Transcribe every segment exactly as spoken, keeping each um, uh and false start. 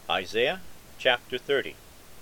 Isaiah chapter thirty.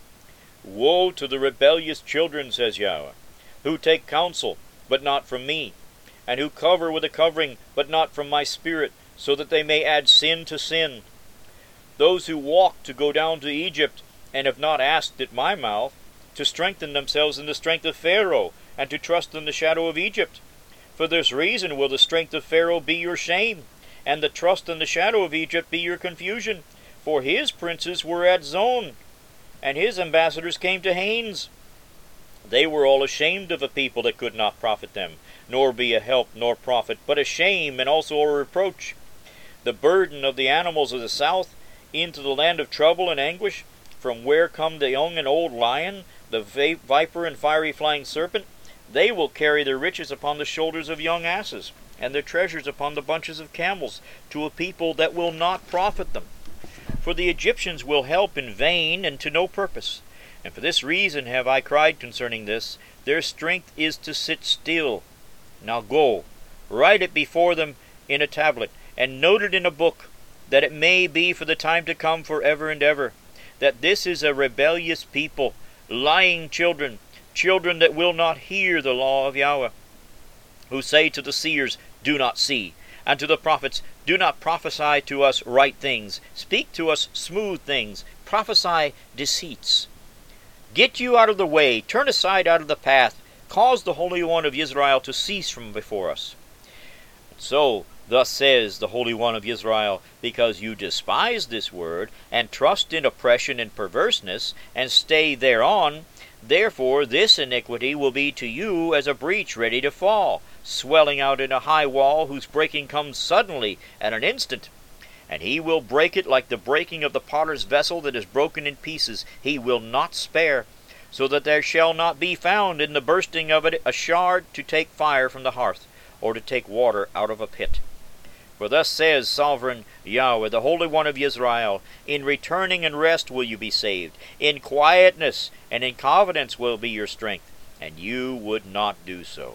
Woe to the rebellious children, says Yahweh, who take counsel, but not from me, and who cover with a covering, but not from my spirit, so that they may add sin to sin. Those who walk to go down to Egypt, and have not asked at my mouth, to strengthen themselves in the strength of Pharaoh, and to trust in the shadow of Egypt. For this reason will the strength of Pharaoh be your shame, and the trust in the shadow of Egypt be your confusion. For his princes were at Zon, and his ambassadors came to Hanes. They were all ashamed of a people that could not profit them, nor be a help nor profit, but a shame and also a reproach. The burden of the animals of the south into the land of trouble and anguish, from where come the young and old lion, the viper and fiery flying serpent. They will carry their riches upon the shoulders of young asses, and their treasures upon the bunches of camels, to a people that will not profit them. For the Egyptians will help in vain and to no purpose. And for this reason have I cried concerning this, their strength is to sit still. Now go, write it before them in a tablet, and note it in a book, that it may be for the time to come forever and ever, that this is a rebellious people, lying children, children that will not hear the law of Yahweh, who say to the seers, do not see, and to the prophets, do not prophesy to us right things, speak to us smooth things, prophesy deceits. Get you out of the way, turn aside out of the path, cause the Holy One of Israel to cease from before us. So, thus says the Holy One of Israel, because you despise this word, and trust in oppression and perverseness, and stay thereon, therefore this iniquity will be to you as a breach ready to fall, swelling out in a high wall, whose breaking comes suddenly at an instant. And he will break it like the breaking of the potter's vessel that is broken in pieces. He will not spare, so that there shall not be found in the bursting of it a shard to take fire from the hearth, or to take water out of a pit. For thus says sovereign Yahweh, the Holy One of Israel, in returning and rest will you be saved, in quietness and in confidence will be your strength, and you would not do so.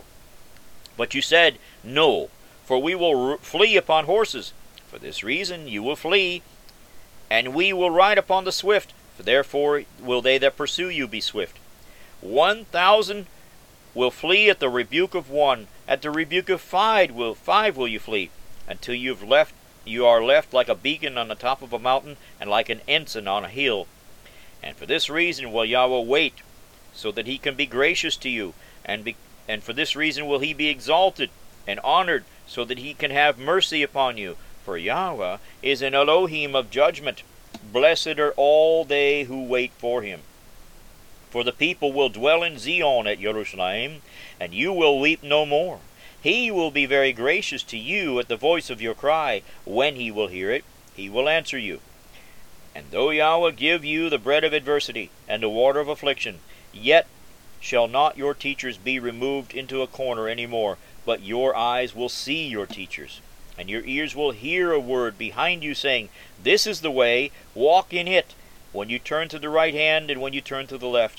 But you said, no, for we will flee upon horses. For this reason you will flee, and we will ride upon the swift, for therefore will they that pursue you be swift. One thousand will flee at the rebuke of one, at the rebuke of five will five will you flee, until you've left you are left like a beacon on the top of a mountain, and like an ensign on a hill. And for this reason will Yahweh wait, so that he can be gracious to you, and be, and for this reason will he be exalted and honored, so that he can have mercy upon you. For Yahweh is an Elohim of judgment. Blessed are all they who wait for him. For the people will dwell in Zion at Jerusalem, and you will weep no more. He will be very gracious to you at the voice of your cry. When he will hear it, he will answer you. And though Yahweh give you the bread of adversity and the water of affliction, yet shall not your teachers be removed into a corner any more, but your eyes will see your teachers, and your ears will hear a word behind you saying, this is the way, walk in it, when you turn to the right hand and when you turn to the left.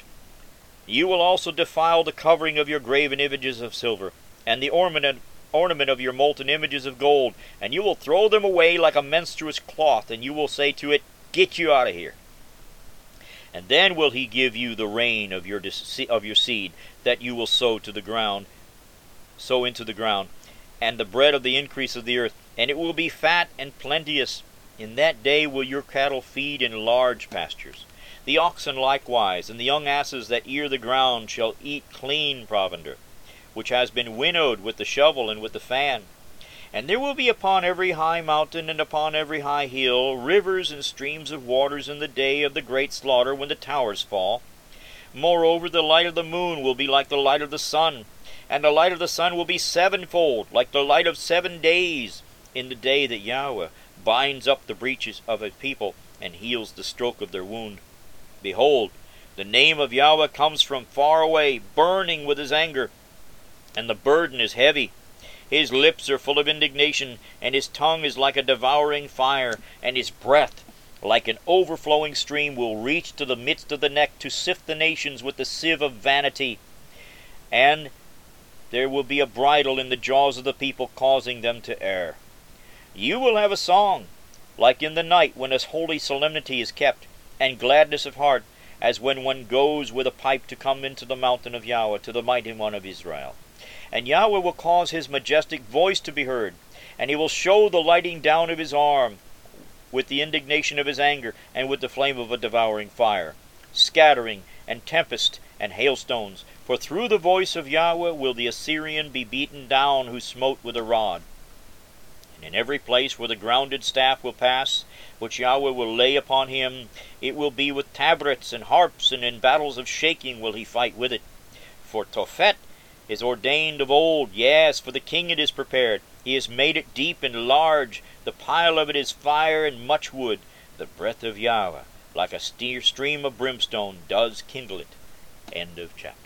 You will also defile the covering of your graven images of silver, and the ornament, ornament of your molten images of gold, and you will throw them away like a menstruous cloth, and you will say to it, get you out of here. And then will he give you the rain of your of your seed, that you will sow to the ground, sow into the ground, and the bread of the increase of the earth, and it will be fat and plenteous. In that day will your cattle feed in large pastures. The oxen likewise, and the young asses that ear the ground shall eat clean provender, which has been winnowed with the shovel and with the fan. And there will be upon every high mountain and upon every high hill rivers and streams of waters in the day of the great slaughter, when the towers fall. Moreover, the light of the moon will be like the light of the sun, and the light of the sun will be sevenfold, like the light of seven days, in the day that Yahweh binds up the breaches of his people, and heals the stroke of their wound. Behold, the name of Yahweh comes from far away, burning with his anger, and the burden is heavy. His lips are full of indignation, and his tongue is like a devouring fire, and his breath, like an overflowing stream, will reach to the midst of the neck, to sift the nations with the sieve of vanity. And there will be a bridle in the jaws of the people, causing them to err. You will have a song, like in the night when a holy solemnity is kept, and gladness of heart, as when one goes with a pipe to come into the mountain of Yahweh, to the mighty one of Israel. And Yahweh will cause his majestic voice to be heard, and he will show the lighting down of his arm, with the indignation of his anger, and with the flame of a devouring fire, scattering, and tempest, and hailstones. For through the voice of Yahweh will the Assyrian be beaten down, who smote with a rod. And in every place where the grounded staff will pass, which Yahweh will lay upon him, it will be with tabrets and harps, and in battles of shaking will he fight with it. For Tophet is ordained of old, yes, for the king it is prepared. He has made it deep and large, the pile of it is fire and much wood. The breath of Yahweh, like a steer stream of brimstone, does kindle it. End of chapter.